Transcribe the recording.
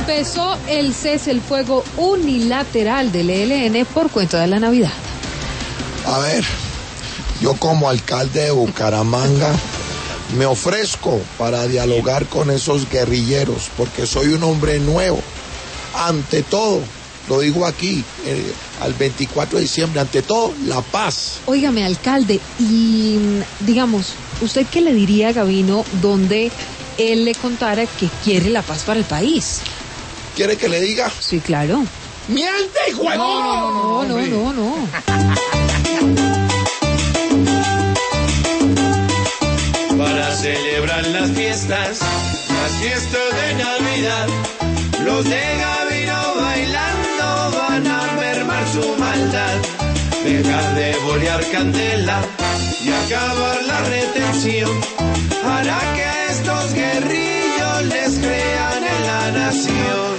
Empezó el cese el fuego unilateral del ELN por cuenta de la Navidad. A ver, yo como alcalde de Bucaramanga me ofrezco para dialogar con esos guerrilleros, porque soy un hombre nuevo. Ante todo, lo digo aquí, al 24 de diciembre, ante todo, la paz. Óigame, alcalde, y digamos, ¿usted qué le diría a Gavino donde él le contara que quiere la paz para el país? ¿Quiere que le diga? Sí, claro. ¡Miente, hijo! No. Para celebrar las fiestas de Navidad, los de Gavino bailando van a mermar su maldad, dejar de bolear candela y acabar la retención, hará que estos guerrillos les crean en la nación.